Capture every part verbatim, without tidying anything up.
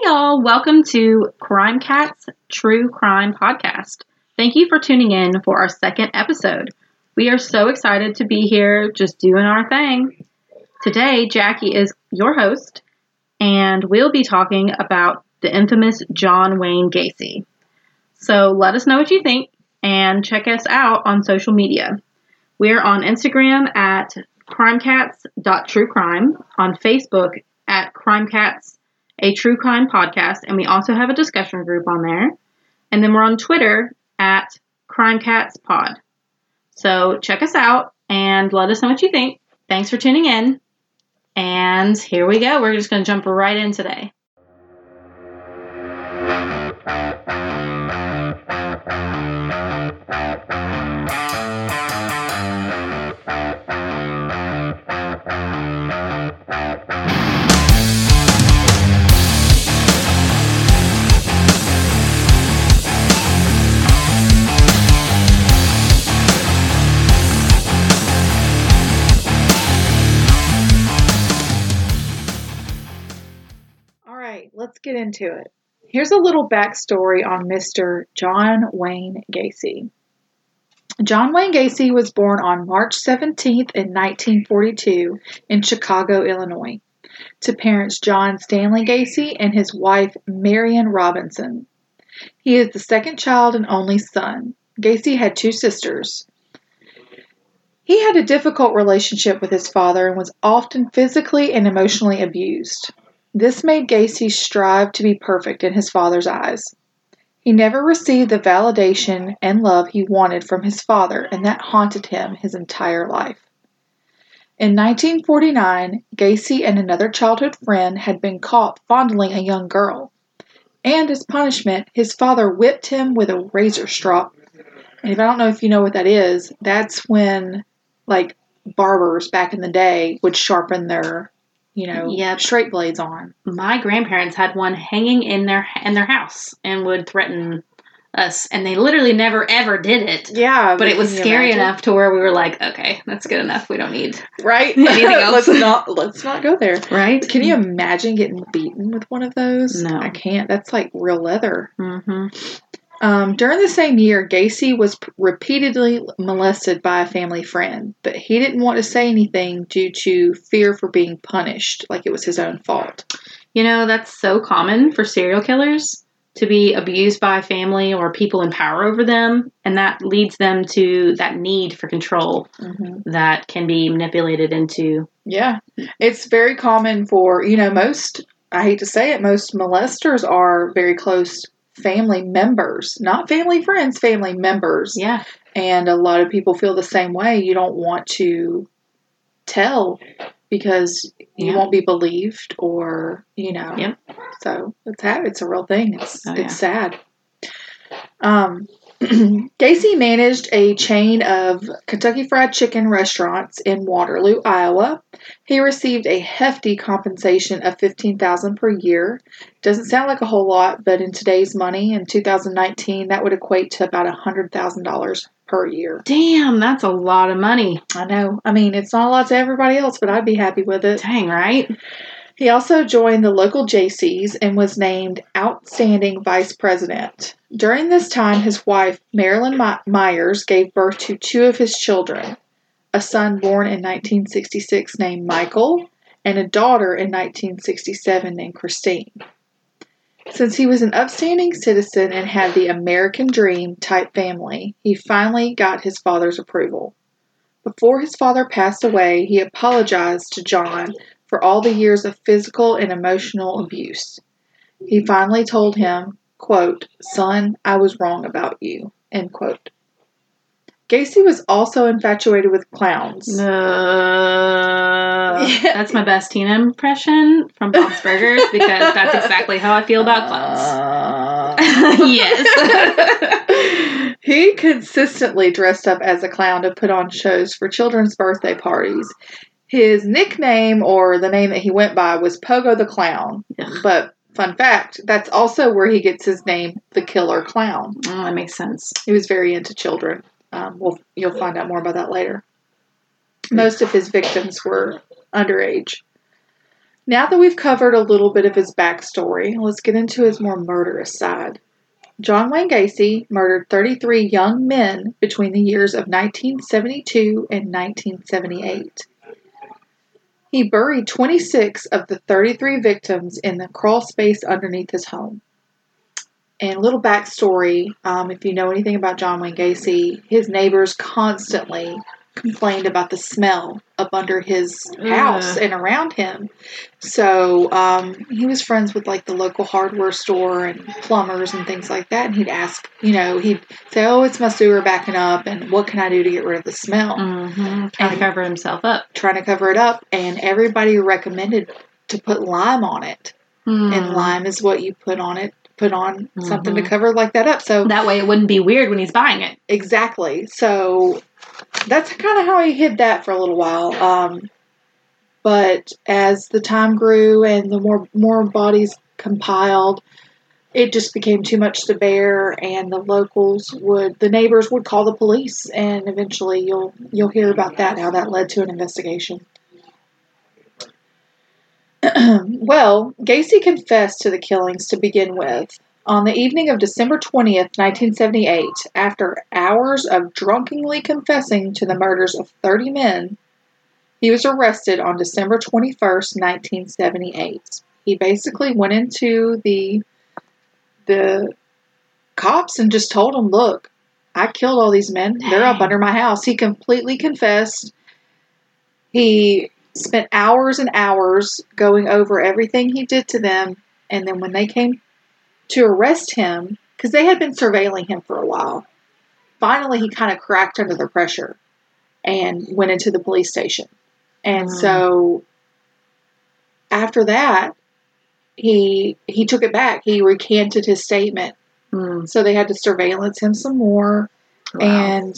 y'all. Welcome to Crime Cats True Crime Podcast. Thank you for tuning in for our second episode. We are so excited to be here just doing our thing. Today, Jackie is your host, and we'll be talking about the infamous John Wayne Gacy. So let us know what you think and check us out on social media. We're on Instagram at crimecats dot true crime, on Facebook at crimecats, a true crime podcast, and we also have a discussion group on there. And then we're on Twitter at crimecatspod. So check us out and let us know what you think. Thanks for tuning in. And here we go. We're just going to jump right in today. Let's get into it. Here's a little backstory on Mister John Wayne Gacy. John Wayne Gacy was born on March seventeenth in nineteen forty-two in Chicago, Illinois, to parents John Stanley Gacy and his wife Marion Robinson. He is the second child and only son. Gacy had two sisters. He had a difficult relationship with his father and was often physically and emotionally abused. This made Gacy strive to be perfect in his father's eyes. He never received the validation and love he wanted from his father, and that haunted him his entire life. In nineteen forty-nine, Gacy and another childhood friend had been caught fondling a young girl, and as punishment, his father whipped him with a razor strop. And if I don't know if you know what that is, that's when, like, barbers back in the day would sharpen their you know, yep. straight blades on. My grandparents had one hanging in their in their house and would threaten us, and they literally never ever did it. Yeah, but, but it was scary imagine? enough to where we were like, okay, that's good enough. We don't need right anything else. let's not let's not go there. Right? Can you imagine getting beaten with one of those? No, I can't. That's like real leather. Mm-hmm. Um, during the same year, Gacy was p- repeatedly molested by a family friend, but he didn't want to say anything due to fear for being punished, like it was his own fault. You know, that's so common for serial killers to be abused by family or people in power over them, and that leads them to that need for control mm-hmm. that can be manipulated into. Yeah, it's very common for, you know, most, I hate to say it, most molesters are very close family members, not family friends, family members. Yeah. And a lot of people feel the same way. You don't want to tell because you yeah. won't be believed or, you know. Yep. So it's it's a real thing. It's oh, it's yeah. sad. Um Gacy managed a chain of Kentucky Fried Chicken restaurants in Waterloo, Iowa. He received a hefty compensation of fifteen thousand dollars per year. Doesn't sound like a whole lot, but in today's money, in two thousand nineteen, that would equate to about one hundred thousand dollars per year. Damn, that's a lot of money. I know. I mean, it's not a lot to everybody else, but I'd be happy with it. Dang, right? He also joined the local J Cs and was named Outstanding Vice President. During this time, his wife, Marilyn My- Myers, gave birth to two of his children, a son born in nineteen sixty-six named Michael, and a daughter in nineteen sixty-seven named Christine. Since he was an upstanding citizen and had the American dream type family, he finally got his father's approval. Before his father passed away, he apologized to John for all the years of physical and emotional abuse. He finally told him, quote, "Son, I was wrong about you," end quote. Gacy was also infatuated with clowns. Uh, yeah. That's my best Tina impression from Bob's Burgers because that's exactly how I feel about clowns. Uh, yes. He consistently dressed up as a clown to put on shows for children's birthday parties. His nickname, or the name that he went by, was Pogo the Clown. Ugh. But, fun fact, that's also where he gets his name, the Killer Clown. Oh, that makes sense. He was very into children. Um, we'll, you'll find out more about that later. Most of his victims were underage. Now that we've covered a little bit of his backstory, let's get into his more murderous side. John Wayne Gacy murdered thirty-three young men between the years of nineteen seventy-two and nineteen seventy-eight. He buried twenty-six of the thirty-three victims in the crawl space underneath his home. And a little backstory, um, if you know anything about John Wayne Gacy, his neighbors constantly complained about the smell up under his house Ugh. and around him. So um, he was friends with like the local hardware store and plumbers and things like that. And he'd ask, you know, he'd say, oh, it's my sewer backing up. And what can I do to get rid of the smell? Mm-hmm. Trying to cover himself up. Trying to cover it up. And everybody recommended to put lime on it. Mm. And lime is what you put on it. Put on Mm-hmm. something to cover like that up. So that way it wouldn't be weird when he's buying it. Exactly. So that's kind of how he hid that for a little while. Um, but as the time grew and the more more bodies compiled, it just became too much to bear, and the locals would, the neighbors would call the police, and eventually you'll you'll hear about that, how that led to an investigation. Well, Gacy confessed to the killings to begin with. On the evening of December twentieth, nineteen seventy-eight, after hours of drunkenly confessing to the murders of thirty men, he was arrested on December twenty-first, nineteen seventy-eight. He basically went into the the cops and just told them, look, I killed all these men. They're up under my house. He completely confessed. He spent hours and hours going over everything he did to them, and then when they came to arrest him, because they had been surveilling him for a while, finally he kind of cracked under the pressure and went into the police station. And mm. so after that, he he took it back. He recanted his statement. Mm. So they had to surveillance him some more. Wow. And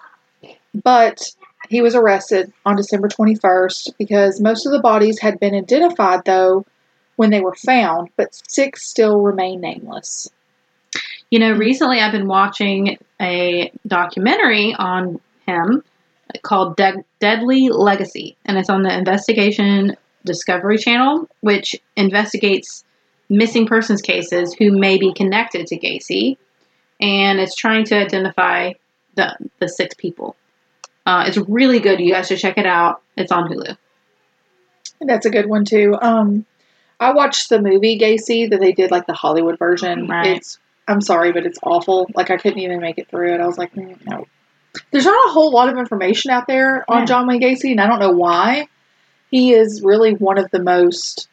but he was arrested on December twenty-first because most of the bodies had been identified, though, when they were found, but six still remain nameless. You know, recently I've been watching a documentary on him called De- Deadly Legacy, and it's on the Investigation Discovery Channel, which investigates missing persons cases who may be connected to Gacy, and it's trying to identify the the six people. Uh, it's really good. You guys should check it out. It's on Hulu. That's a good one, too. Um, I watched the movie Gacy that they did, like the Hollywood version. Right. It's, I'm sorry, but it's awful. Like, I couldn't even make it through it. I was like, mm, no. There's not a whole lot of information out there on yeah. John Wayne Gacy, and I don't know why. He is really one of the most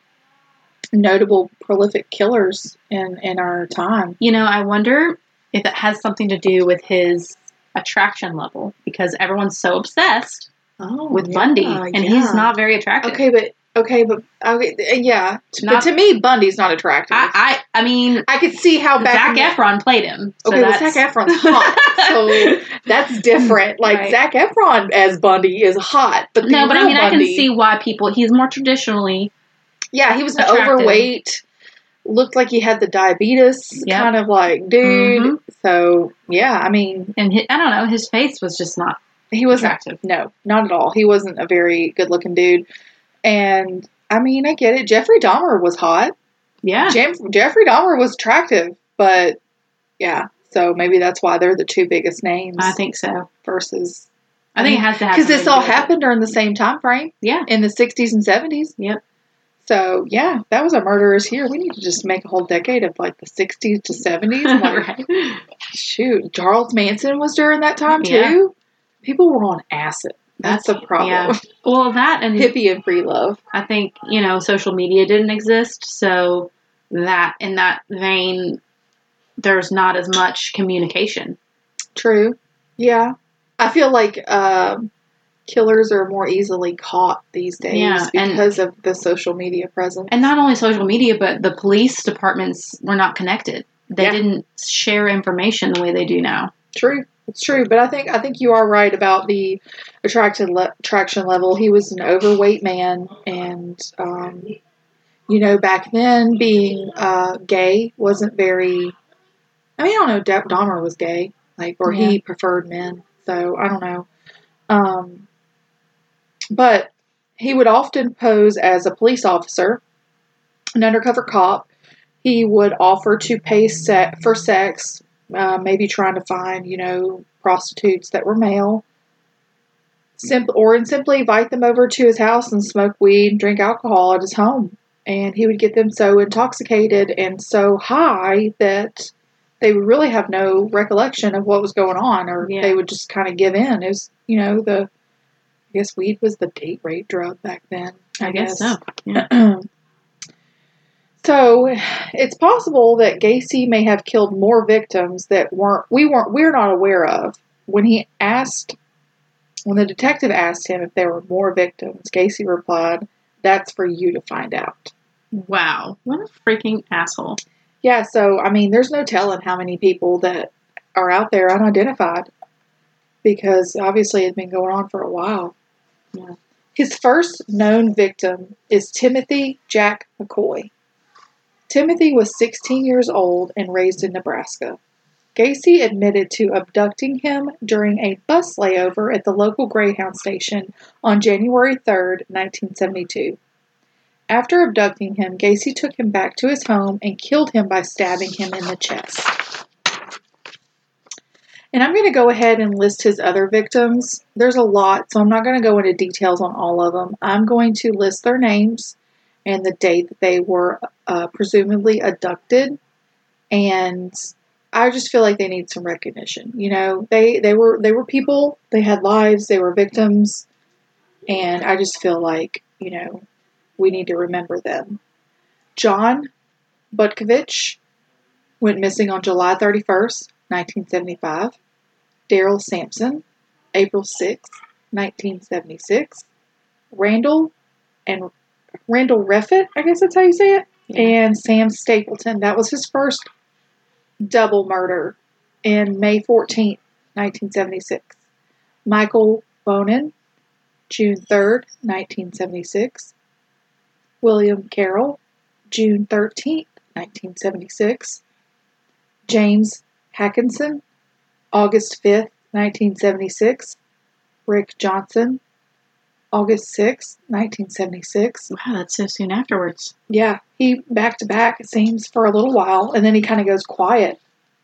notable, prolific killers in, in our time. You know, I wonder if it has something to do with his attraction level, because everyone's so obsessed oh, with yeah, Bundy, and yeah. he's not very attractive. Okay, but okay, but okay, yeah. Not, but to me, Bundy's not attractive. I, I, I mean, I could see how Zac Efron played him. So okay, well, Zac Efron's hot, so that's different. Like right. Zac Efron as Bundy is hot, but the no, but I mean, Bundy, I can see why people. He's more traditionally. Yeah, he was attractive. overweight. Looked like he had the diabetes, yep. kind of like, dude. Mm-hmm. So, yeah, I mean. And his, I don't know, his face was just not he wasn't, attractive. No, not at all. He wasn't a very good-looking dude. And, I mean, I get it. Jeffrey Dahmer was hot. Yeah. Jeff, Jeffrey Dahmer was attractive. But, yeah. So, maybe that's why they're the two biggest names. I think so. Versus. I think it has to happen. Because this all happened during the same time frame. Yeah. In the sixties and seventies. Yep. So, yeah, that was our murderers here. We need to just make a whole decade of, like, the sixties to seventies. Like, right. Shoot, Charles Manson was during that time, too? Yeah. People were on acid. That's, That's the problem. Yeah. Well, that and... hippie and free love. I think, you know, social media didn't exist, so that, in that vein, there's not as much communication. True. Yeah. I feel like... Um, killers are more easily caught these days yeah, because and, of the social media presence. And not only social media, but the police departments were not connected. They yeah. didn't share information the way they do now. True. It's true. But I think I think you are right about the attraction, le- attraction level. He was an overweight man. And, um, you know, back then being uh, gay wasn't very... I mean, I don't know. Da- Dahmer was gay. like, Or yeah. he preferred men. So, I don't know. Um... But he would often pose as a police officer an undercover cop. He would offer to pay se- for sex, uh, maybe trying to find, you know, prostitutes that were male. Sim- or and simply invite them over to his house and smoke weed and drink alcohol at his home. And he would get them so intoxicated and so high that they would really have no recollection of what was going on, or Yeah. they would just kind of give in. It was, you know, the, I guess weed was the date rape drug back then. I, I, guess, guess so. Yeah. So it's possible that Gacy may have killed more victims that weren't we weren't we're not aware of. When he asked when the detective asked him if there were more victims, Gacy replied, "That's for you to find out." Wow. What a freaking asshole. Yeah, so I mean there's no telling how many people that are out there unidentified, because obviously it's been going on for a while. Yeah. His first known victim is Timothy Jack McCoy. Timothy was sixteen years old and raised in Nebraska. Gacy admitted to abducting him during a bus layover at the local Greyhound station on January third, nineteen seventy-two. After abducting him, Gacy took him back to his home and killed him by stabbing him in the chest. And I'm going to go ahead and list his other victims. There's a lot, so I'm not going to go into details on all of them. I'm going to list their names and the date that they were uh, presumably abducted. And I just feel like they need some recognition. You know, they, they were they were people, they had lives, they were victims, and I just feel like, you know, we need to remember them. John Butkovich went missing on July thirty-first, nineteen seventy-five. Daryl Sampson, April sixth, nineteen seventy-six. Randall and Randall Reffitt, I guess that's how you say it, Yeah. and Sam Stapleton. That was his first double murder in May fourteenth, nineteen seventy-six. Michael Bonin, June third, nineteen seventy-six. William Carroll, June thirteenth, nineteen seventy-six. James Hackinson, August fifth, nineteen seventy-six. Rick Johnson, August sixth, nineteen seventy-six. Wow, that's so soon afterwards. Yeah, he back to back, it seems, for a little while, and then he kind of goes quiet.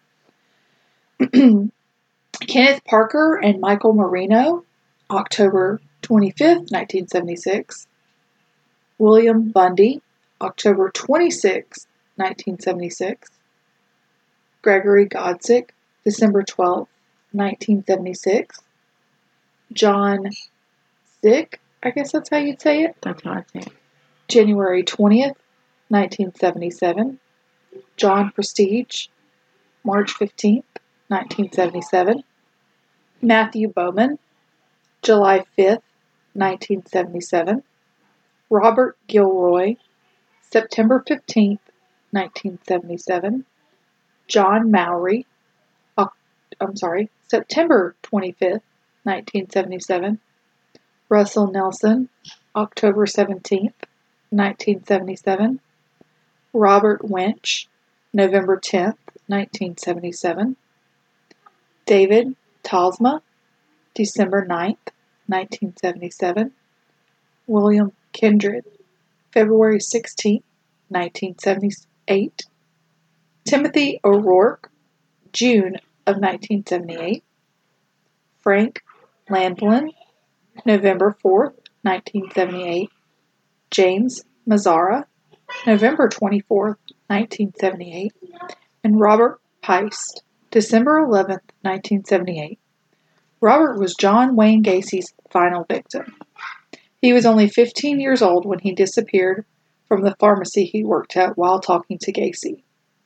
Kenneth Parker and Michael Marino, October twenty-fifth, nineteen seventy-six. William Bundy, October twenty-sixth, nineteen seventy-six. Gregory Godsick, December twelfth, nineteen seventy-six. John Zick, I guess that's how you'd say it. That's how I say it. January twentieth, nineteen seventy-seven. John Prestige, March fifteenth, nineteen seventy-seven. Matthew Bowman, July fifth, nineteen seventy-seven. Robert Gilroy, September fifteenth, nineteen seventy-seven. John Mowry, I'm sorry, September twenty-fifth, nineteen seventy-seven. Russell Nelson, October seventeenth, nineteen seventy-seven. Robert Winch, November tenth, nineteen seventy-seven. David Talsma, December ninth, nineteen seventy-seven. William Kindred, February sixteenth, nineteen seventy-eight. Timothy O'Rourke, June of nineteen seventy-eight. Frank Landlin, November fourth, nineteen seventy-eight. James Mazzara, November twenty-fourth, nineteen seventy-eight. And Robert Peist, December eleventh, nineteen seventy-eight. Robert was John Wayne Gacy's final victim. He was only fifteen years old when he disappeared from the pharmacy he worked at while talking to Gacy.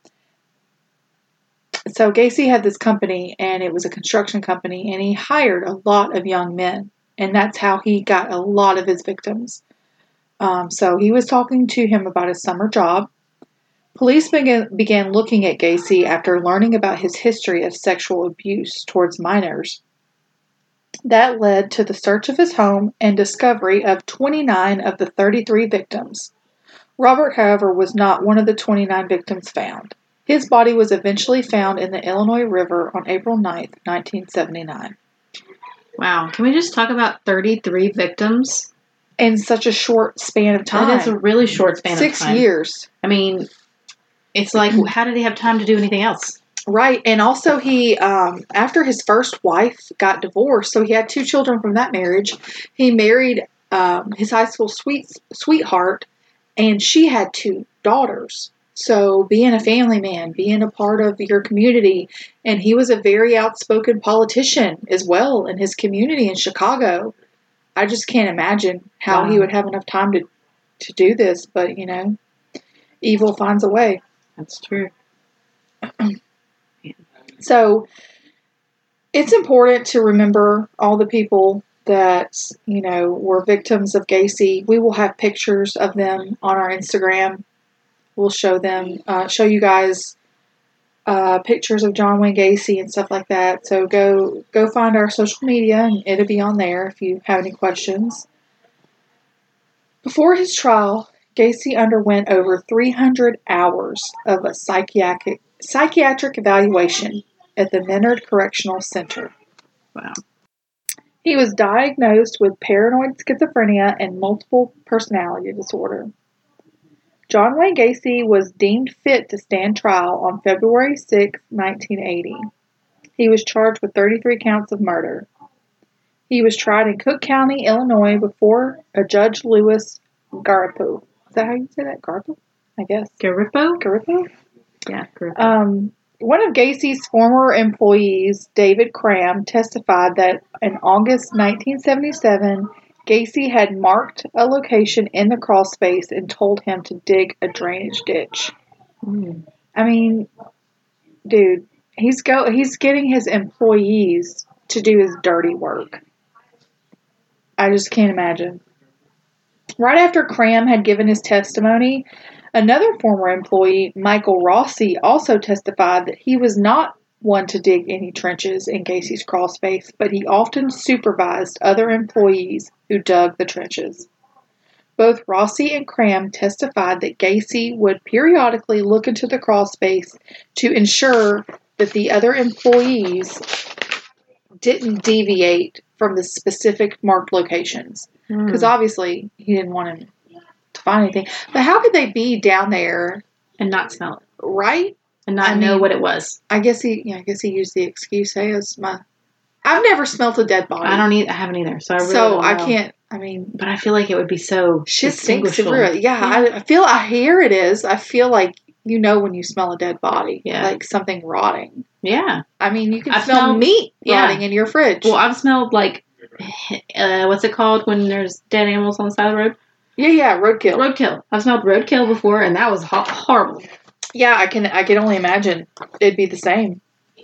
So Gacy had this company, and it was a construction company, and he hired a lot of young men, and that's how he got a lot of his victims. Um, so he was talking to him about his summer job. Police began, began looking at Gacy after learning about his history of sexual abuse towards minors. That led to the search of his home and discovery of twenty-nine of the thirty-three victims. Robert, however, was not one of the twenty-nine victims found. His body was eventually found in the Illinois River on April ninth, nineteen seventy-nine. Wow. Can we just talk about thirty-three victims? in such a short span of time. That is a really short span Six of time. Six years. I mean, it's like, how did he have time to do anything else? Right. And also he, um, after his first wife got divorced, so he had two children from that marriage, he married um, his high school sweet, sweetheart, and she had two daughters. So being a family man, being a part of your community, and he was a very outspoken politician as well in his community in Chicago. I just can't imagine how wow. he would have enough time to, to do this, but, you know, evil finds a way. That's true. So it's important to remember all the people that, you know, were victims of Gacy. We will have pictures of them on our Instagram. We'll show them, uh, show you guys uh, pictures of John Wayne Gacy and stuff like that. So go go find our social media, and it'll be on there if you have any questions. Before his trial, Gacy underwent over three hundred hours of a psychiatric psychiatric evaluation at the Menard Correctional Center. Wow. He was diagnosed with paranoid schizophrenia and multiple personality disorder. John Wayne Gacy was deemed fit to stand trial on February sixth, nineteen eighty. He was charged with thirty-three counts of murder. He was tried in Cook County, Illinois, before a Judge Louis Garippo. Is that how you say that? Garippo? I guess. Garippo? Garippo? Yeah, Garippo. Um, one of Gacy's former employees, David Cram, testified that in August nineteen seventy-seven, Gacy had marked a location in the crawl space and told him to dig a drainage ditch. Mm. I mean, dude, he's go he's getting his employees to do his dirty work. I just can't imagine. Right after Cram had given his testimony, another former employee, Michael Rossi, also testified that he was not one to dig any trenches in Gacy's crawl space, but he often supervised other employees who dug the trenches. Both Rossi and Cram testified that Gacy would periodically look into the crawl space to ensure that the other employees didn't deviate from the specific marked locations. Because mm. obviously he didn't want him to find anything. But how could they be down there and not smell it? Right? And not I know mean, what it was. I guess he, yeah, I guess he used the excuse. Hey, it's my. I've never smelt a dead body. I don't need. I haven't either. So I really so don't I know. can't. I mean, but I feel like it would be so shit stinks distinguishable. everywhere. Yeah, yeah. I, I feel. I hear it is. I feel like you know when you smell a dead body. Yeah. Like something rotting. Yeah. I mean, you can I've smell smelled, meat yeah. rotting in your fridge. Well, I've smelled like, uh, what's it called when there's dead animals on the side of the road? Yeah, yeah, roadkill. Roadkill. I've smelled roadkill before, and that was ho- horrible. Yeah, I can I can only imagine it'd be the same.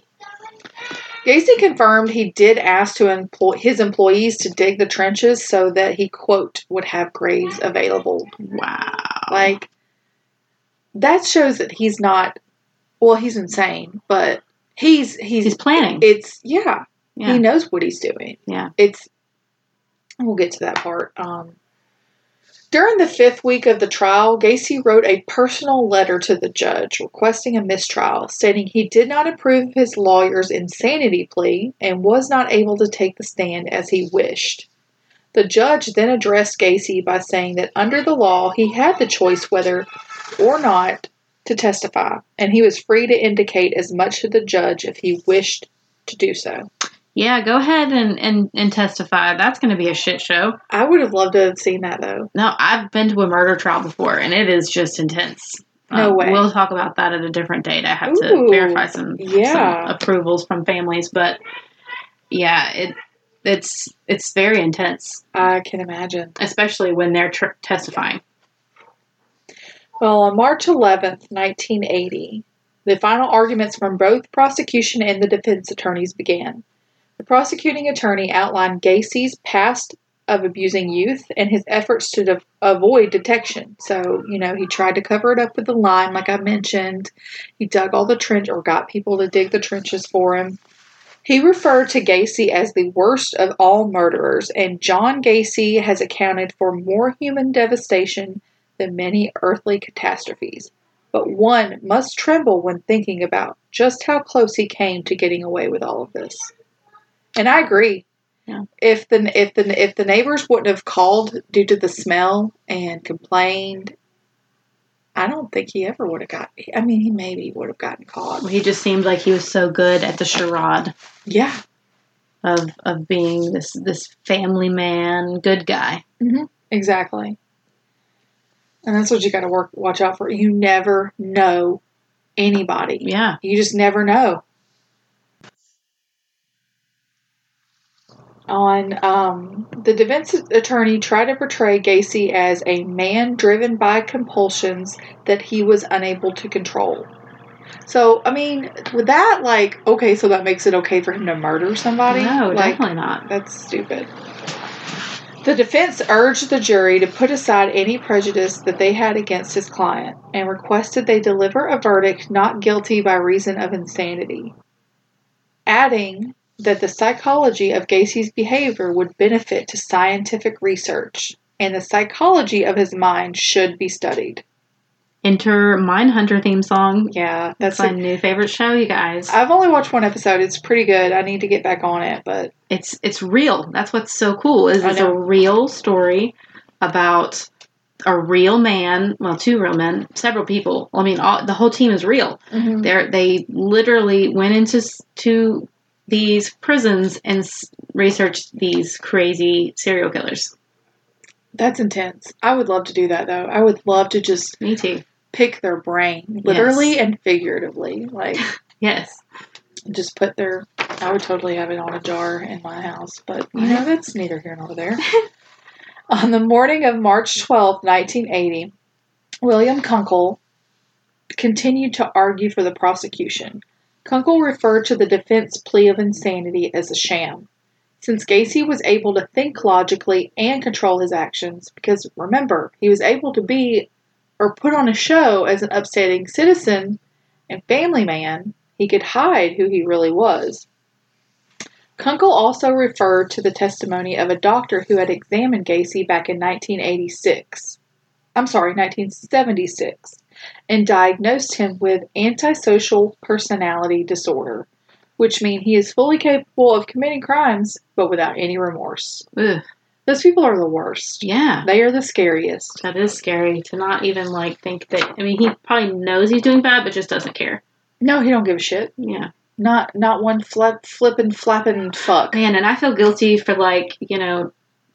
Gacy confirmed he did ask to employ his employees to dig the trenches so that he, quote, would have graves available. Wow. Like, that shows that he's not, well, he's insane, but he's, he's, he's planning. It's, yeah, yeah. He knows what he's doing. Yeah. It's, we'll get to that part. Um, During the fifth week of the trial, Gacy wrote a personal letter to the judge requesting a mistrial, stating he did not approve of his lawyer's insanity plea and was not able to take the stand as he wished. The judge then addressed Gacy by saying that under the law, he had the choice whether or not to testify, and he was free to indicate as much to the judge if he wished to do so. Yeah, go ahead and, and, and testify. That's going to be a shit show. I would have loved to have seen that, though. No, I've been to a murder trial before, and it is just intense. No um, way. We'll talk about that at a different date. I have Ooh, to verify some, yeah. some approvals from families, but yeah, it it's it's very intense. I can imagine. Especially when they're tr- testifying. Well, on March eleventh, nineteen eighty, the final arguments from both prosecution and the defense attorneys began. The prosecuting attorney outlined Gacy's past of abusing youth and his efforts to de- avoid detection. So, you know, he tried to cover it up with the lime, like I mentioned. He dug all the trench or got people to dig the trenches for him. He referred to Gacy as the worst of all murderers, and John Gacy has accounted for more human devastation than many earthly catastrophes. But one must tremble when thinking about just how close he came to getting away with all of this. And I agree. Yeah. If the if the if the neighbors wouldn't have called due to the smell and complained, I don't think he ever would have got. I mean, he maybe would have gotten caught. Well, he just seemed like he was so good at the charade. Yeah. Of of being this this family man, good guy. Mm-hmm. Exactly. And that's what you got to work watch out for. You never know anybody. Yeah. You just never know. On um, the defense attorney tried to portray Gacy as a man driven by compulsions that he was unable to control. So, I mean, with that, like, okay, so that makes it okay for him to murder somebody? No, like, definitely not. That's stupid. The defense urged the jury to put aside any prejudice that they had against his client and requested they deliver a verdict not guilty by reason of insanity, adding that the psychology of Gacy's behavior would benefit to scientific research and the psychology of his mind should be studied. Enter Mindhunter theme song. Yeah, that's, that's my a, new favorite show, you guys. I've only watched one episode. It's pretty good. I need to get back on it, but it's it's real. That's what's so cool. Is it's a real story about a real man. Well, two real men, several people. I mean, all, the whole team is real. Mm-hmm. They they literally went into to these prisons and researched these crazy serial killers. That's intense. I would love to do that, though. I would love to just me too pick their brain, literally yes. and figuratively. Like, yes, just put their. I would totally have it on a jar in my house, but you know that's neither here nor there. On the morning of March twelfth, nineteen eighty, William Kunkel continued to argue for the prosecution. Kunkel referred to the defense plea of insanity as a sham. Since Gacy was able to think logically and control his actions, because remember, he was able to be or put on a show as an upstanding citizen and family man, he could hide who he really was. Kunkel also referred to the testimony of a doctor who had examined Gacy back in nineteen eighty-six. I'm sorry, nineteen seventy-six, and diagnosed him with antisocial personality disorder, which means he is fully capable of committing crimes, but without any remorse. Ugh. Those people are the worst. Yeah. They are the scariest. That is scary to not even, like, think that... I mean, he probably knows he's doing bad, but just doesn't care. No, he don't give a shit. Yeah. Not not one flip, flippin', flappin' fuck. Man, and I feel guilty for, like, you know,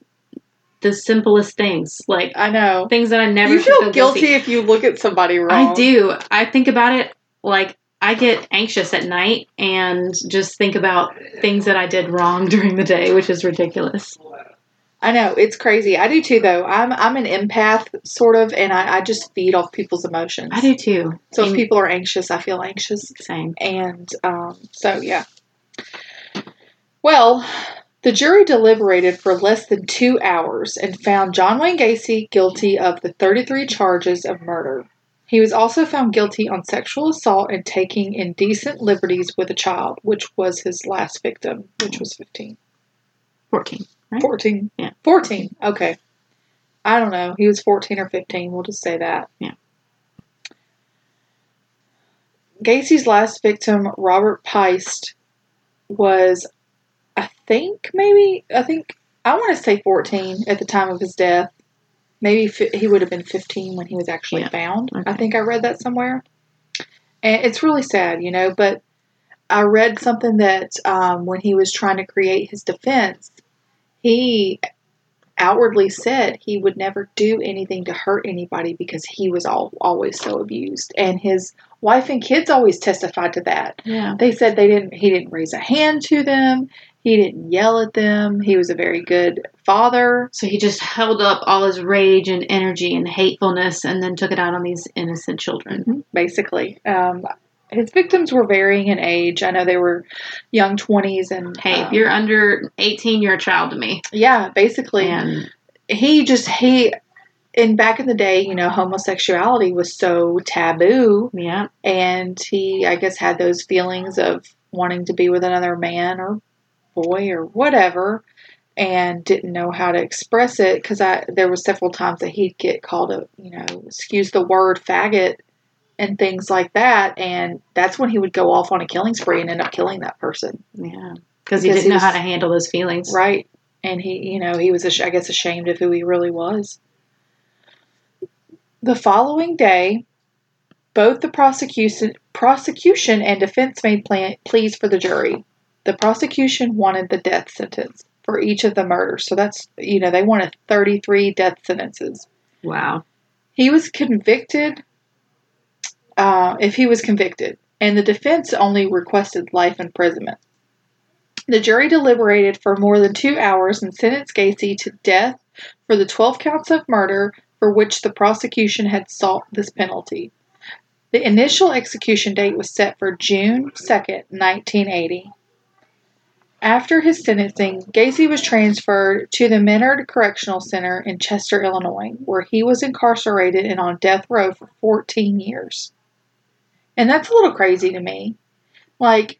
the simplest things. Like, I know. Things that I never You feel, feel guilty, guilty if you look at somebody wrong. I do. I think about it, like... I get anxious at night and just think about things that I did wrong during the day, which is ridiculous. I know. It's crazy. I do too, though. I'm I'm an empath, sort of, and I, I just feed off people's emotions. I do too. So and if people are anxious, I feel anxious. Same. And um, so, yeah. Well, the jury deliberated for less than two hours and found John Wayne Gacy guilty of the thirty-three charges of murder. He was also found guilty on sexual assault and taking indecent liberties with a child, which was his last victim, which was fifteen. fourteen, right? fourteen. Yeah. fourteen. Okay. I don't know. He was fourteen or fifteen. We'll just say that. Yeah. Gacy's last victim, Robert Peist, was, I think, maybe, I think, I want to say fourteen at the time of his death. Maybe he would have been fifteen when he was actually yeah. found. Okay. I think I read that somewhere. And it's really sad, you know, but I read something that um, when he was trying to create his defense, he outwardly said he would never do anything to hurt anybody because he was all, always so abused. And his wife and kids always testified to that. Yeah. They said they didn't. He didn't raise a hand to them. He didn't yell at them. He was a very good father. So he just held up all his rage and energy and hatefulness and then took it out on these innocent children. Mm-hmm. Basically. Um, his victims were varying in age. I know they were young twenties. And hey, um, if you're under eighteen, you're a child to me. Yeah, basically. And he just, he... And back in the day, you know, homosexuality was so taboo. Yeah. And he, I guess, had those feelings of wanting to be with another man or boy or whatever, and didn't know how to express it, because I there was several times that he'd get called a, you know, excuse the word, faggot and things like that, and that's when he would go off on a killing spree and end up killing that person. Yeah. Because he didn't he know was, how to handle those feelings. Right. And he, you know, he was, I guess, ashamed of who he really was. The following day, both the prosecution, prosecution and defense made plan, pleas for the jury. The prosecution wanted the death sentence for each of the murders. So that's, you know, they wanted thirty-three death sentences. Wow. He was convicted, uh, if he was convicted, and the defense only requested life imprisonment. The jury deliberated for more than two hours and sentenced Gacy to death for the twelve counts of murder for which the prosecution had sought this penalty. The initial execution date was set for June second, nineteen eighty. After his sentencing, Gacy was transferred to the Menard Correctional Center in Chester, Illinois, where he was incarcerated and on death row for fourteen years. And that's a little crazy to me. Like,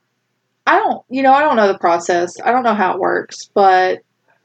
I don't, you know, I don't know the process. I don't know how it works, but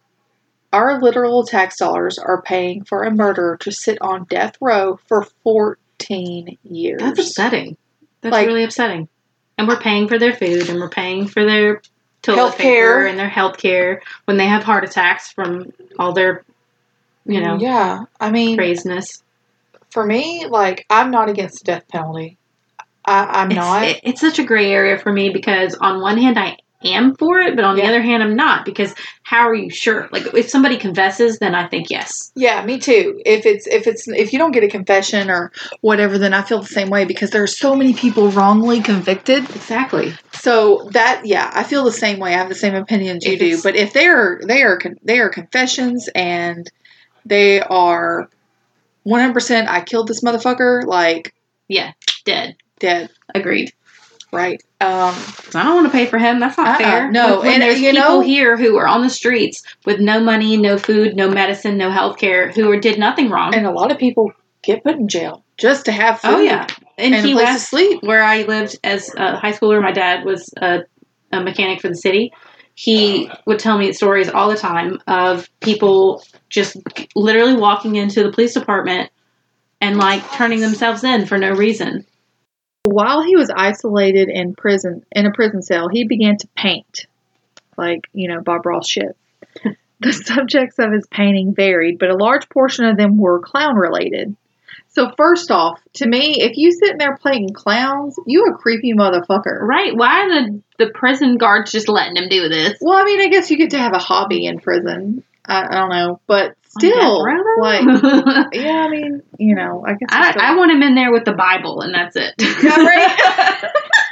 our literal tax dollars are paying for a murderer to sit on death row for fourteen years. That's upsetting. That's like, really upsetting. And we're paying for their food, and we're paying for their toilet paper and their health care when they have heart attacks from all their, you know, yeah, I mean, craziness. For me, like, I'm not against the death penalty. I, I'm it's, not. It, it's such a gray area for me because on one hand I am for it, but on yeah. the other hand I'm not, because how are you sure? Like, if somebody confesses, then I think yes. Yeah, me too. If it's if it's if you don't get a confession or whatever, then I feel the same way, because there are so many people wrongly convicted. Exactly. So that yeah, I feel the same way. I have the same opinions you do. But if they are they are they are confessions and they are one hundred percent I killed this motherfucker, like, yeah, dead. Dead. Agreed. Right. Um, I don't want to pay for him. That's not uh-uh, fair. No. When, when and there's you people know, here who are on the streets with no money, no food, no medicine, no health care, who are, did nothing wrong. And a lot of people get put in jail just to have food. Oh, yeah. In and Key a place West, to sleep. Where I lived as a high schooler, my dad was a, a mechanic for the city. He would tell me stories all the time of people just literally walking into the police department and, like, turning themselves in for no reason. While he was isolated in prison, in a prison cell, he began to paint, like, you know, Bob Ross shit. The subjects of his painting varied, but a large portion of them were clown-related. So first off, to me, if you sitting there playing clowns, you a creepy motherfucker. Right. Why are the, the prison guards just letting him do this? Well, I mean, I guess you get to have a hobby in prison. I, I don't know, but still, like, yeah, I mean, you know, I guess. I, I want him in there with the Bible, and that's it. Yeah, right?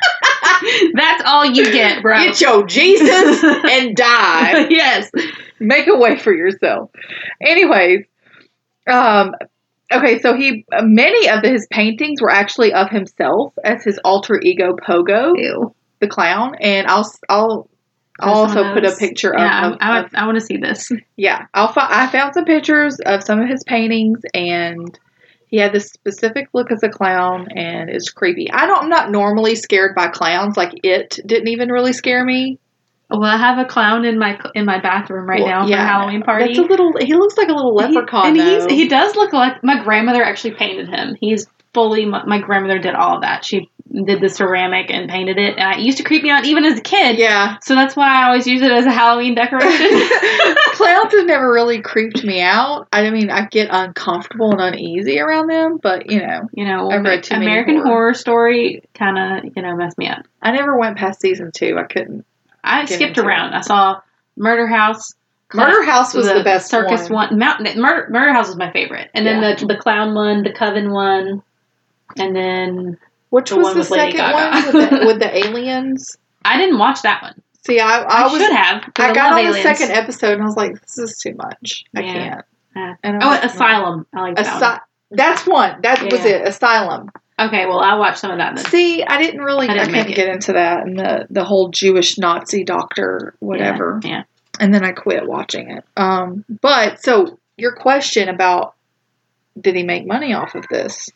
That's all you get, bro. Get your Jesus and die. Yes. Make a way for yourself. Anyways, um, okay, so he, many of his paintings were actually of himself as his alter ego Pogo, Ew. the clown, and I'll, I'll, I'll also put a picture yeah, of, of, I, I, of I want to see this. Yeah, I'll fi- I found some pictures of some of his paintings, and he had this specific look as a clown, and it's creepy. I don't, I'm not normally scared by clowns. Like, it didn't even really scare me. Well, I have a clown in my in my bathroom right well, now yeah, for a Halloween party. That's a little. He looks like a little leprechaun. He, and though. he's, he does look like my grandmother actually painted him. He's fully my, my grandmother did all of that. She did the ceramic and painted it, and it used to creep me out even as a kid. Yeah. So that's why I always use it as a Halloween decoration. Clowns have never really creeped me out. I mean, I get uncomfortable and uneasy around them, but you know, you know, I've read too American many horror. Horror Story kind of you know messed me up. I never went past season two. I couldn't. I skipped around. It. I saw Murder House. Murder House was the, the best circus one. one. Mountain Murder, Murder House was my favorite, and then yeah. the the clown one, the Coven one, and then which the was one the with Lady second Gaga. one with the, with the aliens. I didn't watch that one. See, I I, I was, should have. I, I got on aliens. the second episode and I was like, this is too much. I yeah. can't. Uh, and oh, like, Asylum. I like that Asi- one. That's one. That yeah. was it. Asylum. Okay, well, I'll watch some of that then. See, I didn't really, I, didn't I couldn't get into that, and the, the whole Jewish Nazi doctor, whatever. Yeah, yeah. And then I quit watching it. Um, but, so, your question about, did he make money off of this?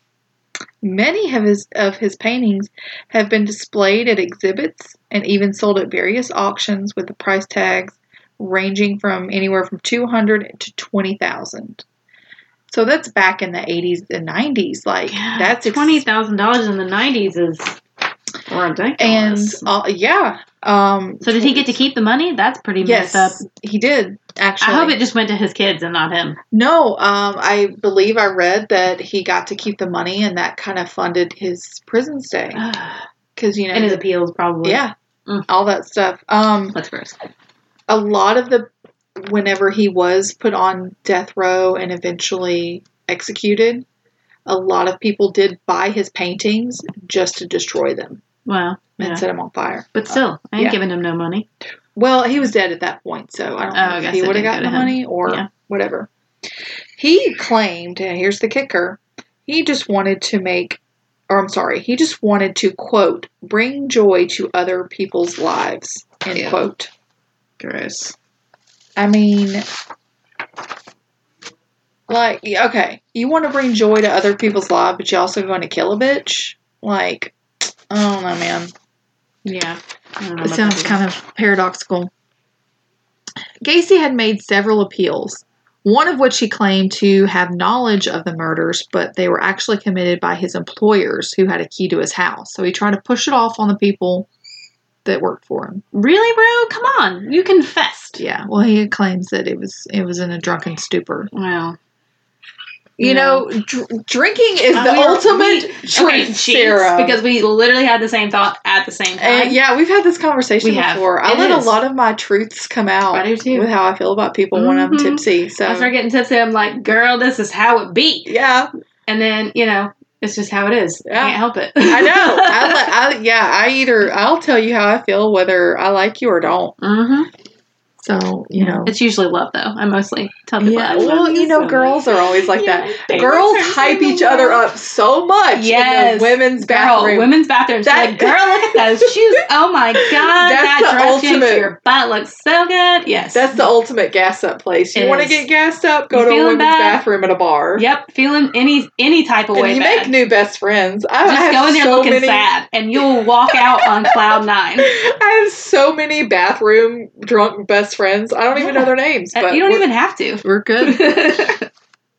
Many of his, of his paintings have been displayed at exhibits and even sold at various auctions with the price tags ranging from anywhere from two hundred dollars to twenty thousand dollars. So that's back in the eighties and nineties. Like, yeah, that's twenty thousand dollars in the nineties is ridiculous. And uh, yeah, Um, So did he get to keep the money? That's pretty yes, messed up. he did, actually. I hope it just went to his kids and not him. No, um, I believe I read that he got to keep the money and that kind of funded his prison stay. Because, you know. And his the, appeals, probably. Yeah. Mm. All that stuff. Um, That's gross. A lot of the, whenever he was put on death row and eventually executed, a lot of people did buy his paintings just to destroy them. Wow. And Yeah. set them on fire. But still, I ain't yeah. giving him no money. Well, he was dead at that point, so I don't know Oh, I if guess he it would have didn't gotten go the to him. money or Yeah. whatever. He claimed, and here's the kicker, he just wanted to make, or I'm sorry, he just wanted to, quote, bring joy to other people's lives, end Ew. quote. Gross. I mean, like, yeah, okay, you want to bring joy to other people's lives, but you're also going to kill a bitch? Like, I don't know, man. Yeah. I don't know It about sounds that kind of paradoxical. Gacy had made several appeals, one of which he claimed to have knowledge of the murders, but they were actually committed by his employers who had a key to his house. So he tried to push it off on the people that worked for him. Really, bro? Come on. You confessed. Yeah, well, he claims that it was it was in a drunken stupor. Wow. You No. know, dr- drinking is Uh, the we were- ultimate we- truth, okay, cheats, Sarah. because we literally had the same thought at the same time. And yeah, we've had this conversation We have. before. I It let is. a lot of my truths come out I do too. with how I feel about people when I'm Mhm. tipsy. So I start getting tipsy. I'm like, girl, this is how it be. yeah, And then, you know, it's just how it is. Yeah. I can't help it. I know. I, let- I yeah. I either I'll tell you how I feel whether I like you or don't. Mm-hmm. So you know. It's usually love, though. I mostly tell people. Yeah, I love well, you know, so girls much. are always like Yeah, that. they Girls were hype so each other well. up so much Yes. in the women's Girl, bathroom. women's bathrooms. That- Like, girl, look at those shoes. Oh my God. That's that the dress change ultimate- to your butt looks so good. Yes. That's the ultimate gas up place. You It want to is. get gassed up? Go You to a feeling women's bad? bathroom at a bar. Yep. Feeling any any type of And way you bad. make new best friends. I, I Just have go in there so looking many, sad, and you'll walk out on cloud nine. I have so many bathroom drunk best friends. I don't even Yeah. know their names, but You don't we're- even have to. we're good.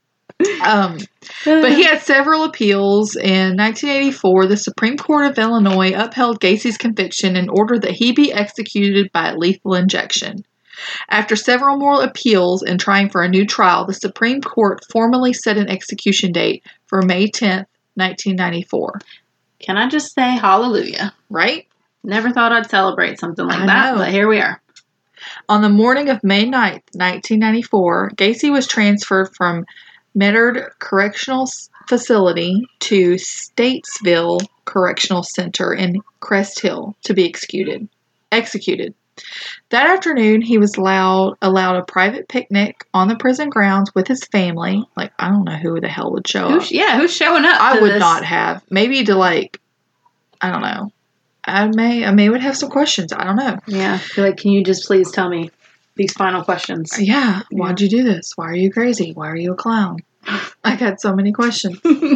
Um, but he had several appeals. In nineteen eighty-four, the Supreme Court of Illinois upheld Gacy's conviction and ordered that he be executed by lethal injection. After several more appeals and trying for a new trial, the Supreme Court formally set an execution date for May tenth, nineteen ninety-four. Can I just say hallelujah? Right? Never thought I'd celebrate something like I that, know. but here we are. On the morning of May ninth, nineteen ninety-four, Gacy was transferred from Medard Correctional Facility to Statesville Correctional Center in Crest Hill to be executed. Executed. That afternoon, he was allowed, allowed a private picnic on the prison grounds with his family. Like, I don't know who the hell would show up. Who's, yeah, who's showing up? I to would this? not have. Maybe to, like, I don't know. I may, I may would have some questions. I don't know. Yeah, be like, can you just please tell me these final questions? Yeah. Why'd you do this? Why are you crazy? Why are you a clown? I got so many questions.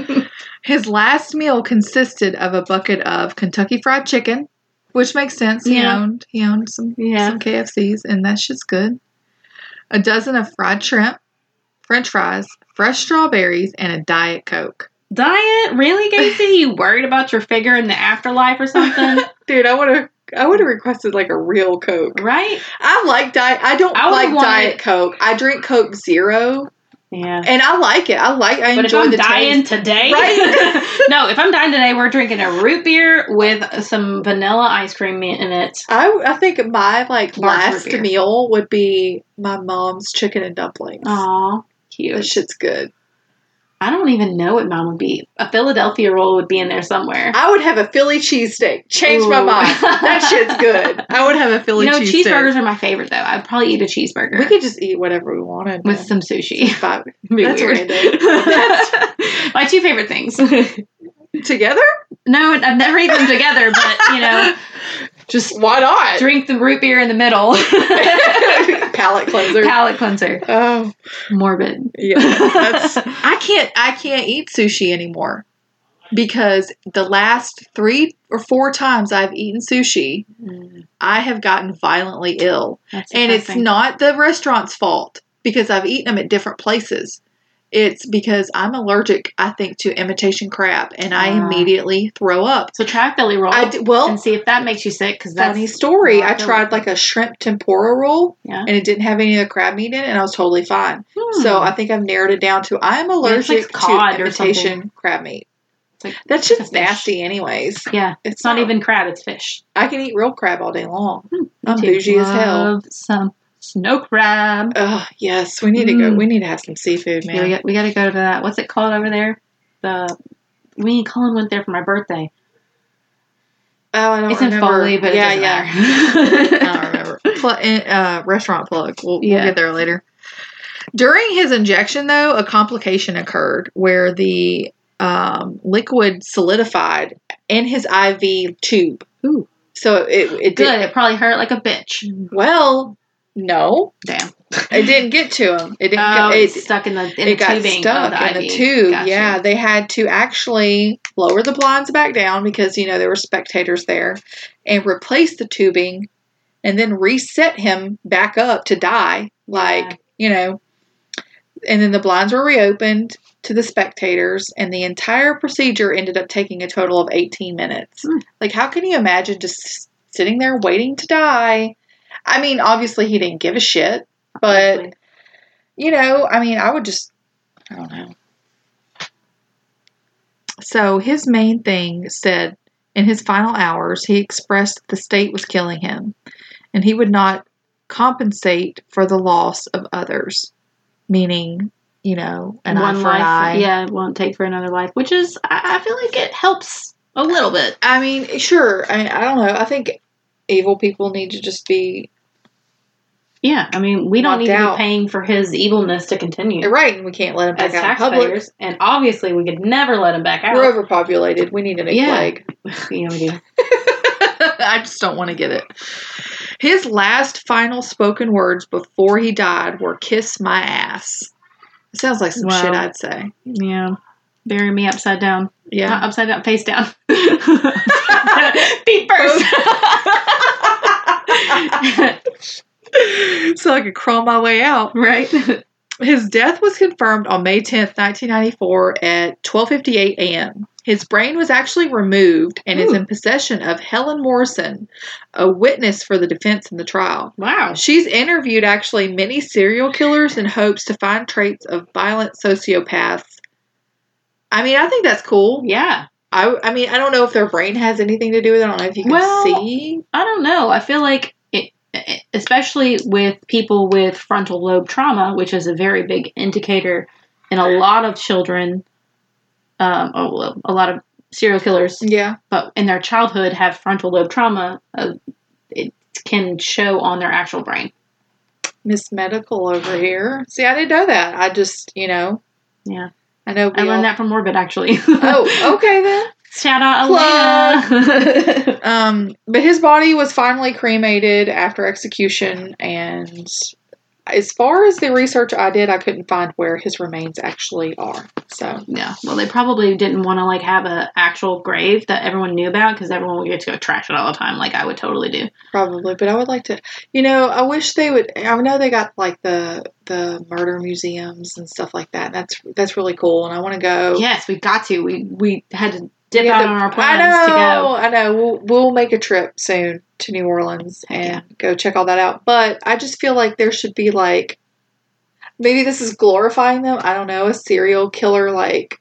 His last meal consisted of a bucket of Kentucky Fried Chicken, which makes sense. He Yeah. owned he owned some Yeah. some K F Cs, and that shit's good. A dozen of fried shrimp, French fries, fresh strawberries, and a Diet Coke. Diet? Really, Gacy? You worried about your figure in the afterlife or something? Dude, I would have I would have requested like a real Coke. Right? I like diet. I don't I would've like wanted- Diet Coke. I drink Coke Zero, Yeah. and I like it. I like. I But if enjoy I'm the dying taste. today, Right? no, if I'm dying today, we're drinking a root beer with some vanilla ice cream in it. I, I think my like Large last root beer. meal would be my mom's chicken and dumplings. Aw, That cute. shit's good. I don't even know what mine would be. A Philadelphia roll would be in there somewhere. I would have a Philly cheesesteak. Change my Ooh. mind. That shit's good. I would have a Philly You know, cheesesteak. cheeseburgers are my favorite, though. I'd probably eat a cheeseburger We could just eat whatever we wanted. with man. some sushi. Five- Be That's weird. random. That's- My two favorite things. Together? No, I've never eaten them together, but, you know, just Why not? drink the root beer in the middle. Palate cleanser. Palate cleanser. Oh, Morbid. yeah. That's, I can't. I can't eat sushi anymore because the last three or four times I've eaten sushi, Mm, I have gotten violently ill, that's and it's depressing. not the restaurant's fault because I've eaten them at different places. It's because I'm allergic, I think, to imitation crab, and I Uh, immediately throw up. So try a Philly roll I d- well, and see if that makes you sick. Because that's funny story. not I Philly. tried like a shrimp tempura roll, Yeah. and it didn't have any of the crab meat in it, and I was totally fine. Hmm. So I think I've narrowed it down to I'm allergic like cod to or imitation something. crab meat. It's like That's it's just a fish. nasty, anyways. Yeah, It's it's not not- even crab; it's fish. I can eat real crab all day long. Hmm, I'm too. bougie as hell. Love some snow crab. Oh yes, we need to go. Mm. We need to have some seafood, man. Yeah, we got we got to go to that. What's it called over there? The me and Colin went there for my birthday. Oh, I don't It's remember. in Foley, but yeah, it doesn't yeah. matter. I don't remember. Pl- uh, restaurant plug. We'll, Yeah. we'll get there later. During his injection, though, a complication occurred where the um, liquid solidified in his I V tube. Ooh, So it it good. did It probably hurt like a bitch. well. No, Damn. it didn't get to him. It didn't. Oh, go, it's it, stuck in the in it the got tubing stuck of the in I the V. tube. Gotcha. Yeah, they had to actually lower the blinds back down because you know there were spectators there, and replace the tubing, and then reset him back up to die. Like Yeah. you know, and then the blinds were reopened to the spectators, and the entire procedure ended up taking a total of eighteen minutes. Hmm. Like, how can you imagine just sitting there waiting to die? I mean, obviously he didn't give a shit, but Obviously. you know, I mean, I would just, I don't know. So his main thing said in his final hours, he expressed the state was killing him, and he would not compensate for the loss of others, meaning, you know, an one eye for life. an eye. Yeah, it won't take for another life, which is I, I feel like it helps a little bit. I mean, sure. I mean, I don't know. I think evil people need to just be Yeah, I mean, we don't Knocked need to out. be paying for his evilness to continue right, and we can't let him as back out in public. taxpayers, and obviously we could never let him back out. We're overpopulated. We need a new Yeah. plague. You know, we do. I just don't want to get it. His last final spoken words before he died were "kiss my ass." It sounds like some Wow. shit I'd say. Yeah, bury me upside down. Yeah. Not upside down, face down. Feet first. So I could crawl my way out. Right. His death was confirmed on May tenth, nineteen ninety-four at twelve fifty-eight a.m. His brain was actually removed and is Ooh. in possession of Helen Morrison, a witness for the defense in the trial. Wow. She's interviewed actually many serial killers in hopes to find traits of violent sociopaths. I mean, I think that's cool. Yeah. I, I mean, I don't know if their brain has anything to do with it. I don't know if you can Well, see. I don't know. I feel like, it, especially with people with frontal lobe trauma, which is a very big indicator in a lot of children, um, oh, a lot of serial killers, Yeah. but in their childhood have frontal lobe trauma, uh, it can show on their actual brain. Miss Medical over here. See, I didn't know that. I just, you know. Yeah. I know. I we learned all- that from Morbid, actually. Oh, okay then. Shout out Plug. Elena. Um, but his body was finally cremated after execution, and as far as the research I did, I couldn't find where his remains actually are. So Yeah, well, they probably didn't want to like have an actual grave that everyone knew about because everyone would get to go trash it all the time, like I would totally do. probably, but I would like to, you know, I wish they would. I know they got like the the murder museums and stuff like that. That's that's really cool, and I want to go. Yes, we got to. We we had to dip We out have on to- our plans I know, to go. I know. We'll we'll make a trip soon to New Orleans Heck and go check all that out. But I just feel like there should be like, maybe this is glorifying them. I don't know, a serial killer like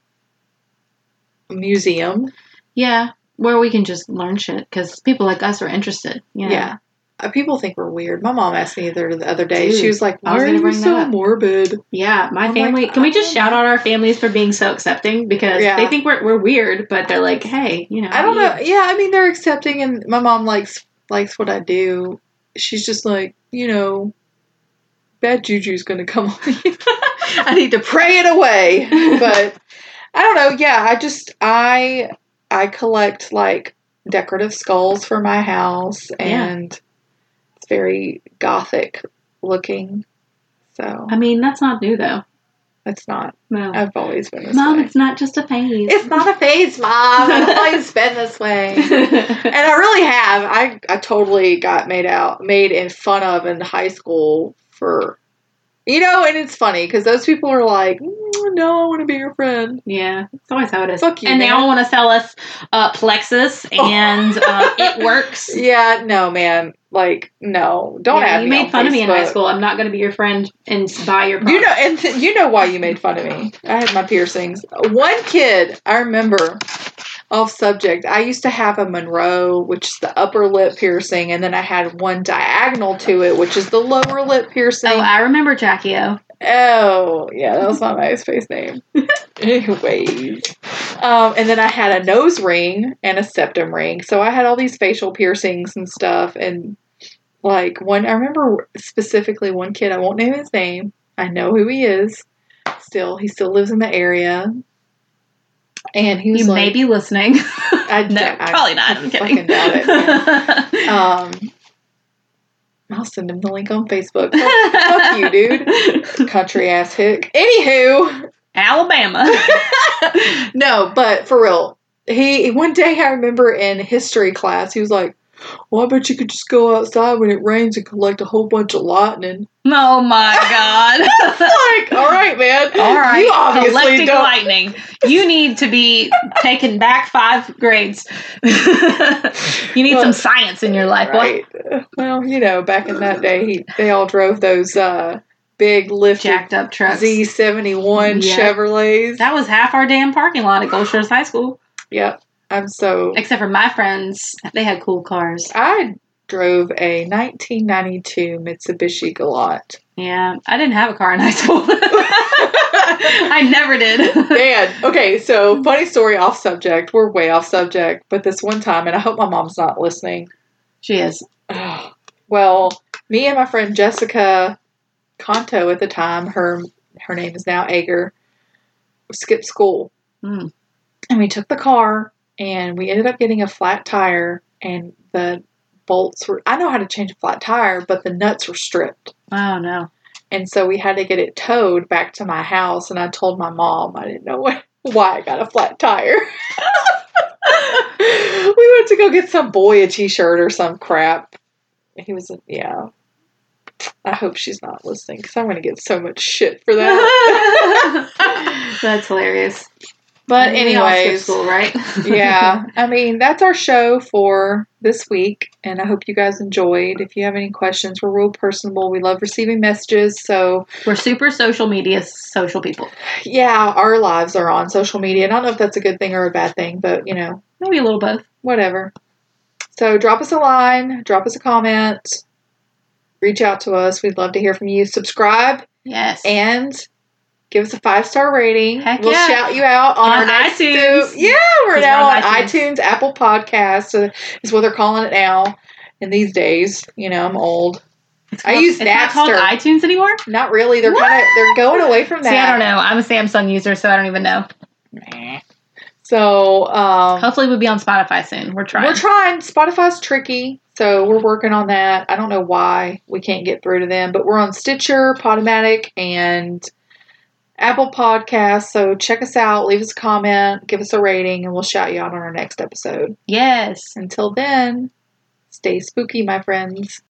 museum. Yeah, where we can just learn shit because people like us are interested. You know? Yeah. Uh, people think we're weird. My mom asked me the, the other day. Dude, she was like, I "Why was are gonna you bring that so up. morbid?" Yeah, my I'm family. like, can we I just don't shout know. out our families for being so accepting because Yeah. they think we're we're weird, but they're like, hey, you know. I don't you- know. Yeah, I mean they're accepting, and my mom likes likes what I do. She's just like, you know, bad juju's gonna come on you. I need to pray it away. But I don't know. Yeah, I just I I collect like decorative skulls for my house, and it's very gothic looking. So I mean, that's not new though. it's not. No, I've always been this Mom, way. it's not just a phase. It's not a phase, Mom. I've always been this way. And I really have. I, I totally got made out, made in fun of in high school for You know, and it's funny because those people are like, mm, no, I want to be your friend. Yeah, it's always how it is. Fuck you, and man. they all want to sell us uh, Plexus and uh, It Works. Yeah, no, man. Like, no. Don't yeah, add you me made on fun of me in high Facebook. school. I'm not going to be your friend and buy your product. You know, and th- you know why you made fun of me. I had my piercings. One kid, I remember, off subject, I used to have a Monroe, which is the upper lip piercing, and then I had one diagonal to it, which is the lower lip piercing. Oh, I remember Jackie O. Oh, yeah, that was my MySpace name. Anyways. Um, and then I had a nose ring and a septum ring. So I had all these facial piercings and stuff. And, like, one, I remember specifically one kid, I won't name his name. I know who he is. Still, he still lives in the area. And he was You like... may be listening. I, no, I, probably not. I'm I kidding. fucking doubt it, man. um... I'll send him the link on Facebook. Fuck, fuck you, dude. Country ass hick. Anywho. Alabama. No, but for real. He, one day I remember in history class, he was like, well, I bet you could just go outside when it rains and collect a whole bunch of lightning. Oh my God. Like, all right, man. All right. You obviously Collecting don't. lightning. You need to be taken back five grades. You need Well, some science in your life. Right. What? Well, you know, back in that day, he, they all drove those uh, big lifted Jacked up trucks. Z seventy-one Yep. Chevrolets. That was half our damn parking lot at Gold Shores High School. Yep. I'm so... Except for my friends. They had cool cars. I drove a nineteen ninety-two Mitsubishi Galant. Yeah. I didn't have a car in high school. I never did. Man, okay, so funny story off subject. We're way off subject. But this one time, and I hope my mom's not listening. She is. Well, me and my friend Jessica Conto at the time, her her name is now Ager, skipped school. Mm. And we took the car, and we ended up getting a flat tire, and the bolts were... I know how to change a flat tire, but the nuts were stripped. Oh, no. And so we had to get it towed back to my house, and I told my mom I didn't know what, why I got a flat tire. We went to go get some boy a t-shirt or some crap. He was, yeah. I hope she's not listening, because I'm going to get so much shit for that. That's hilarious. But I mean, we all skip anyways, school, right? Yeah. I mean, that's our show for this week, and I hope you guys enjoyed. If you have any questions, we're real personable. We love receiving messages, so... We're super social media social people. Yeah, our lives are on social media, and I don't know if that's a good thing or a bad thing, but, you know... Maybe a little both. Whatever. So drop us a line, drop us a comment, reach out to us. We'd love to hear from you. Subscribe. Yes. And give us a five-star rating. Heck we'll yeah. shout you out on, On our next iTunes. two- Yeah, we're 'Cause now we're on on iTunes. iTunes. Apple Podcasts uh, is what they're calling it now in these days. You know, I'm old. It's I called- use it's not called Napster. iTunes anymore? Not really. They're kind of they're going away from that. See, I don't know. I'm a Samsung user, so I don't even know. So, um, Hopefully we'll be on Spotify soon. We're trying. We're trying. Spotify's tricky, so we're working on that. I don't know why we can't get through to them, but we're on Stitcher, Podomatic, and Apple Podcasts. So check us out. Leave us a comment. Give us a rating, and we'll shout you out on our next episode. Yes. Until then, stay spooky, my friends.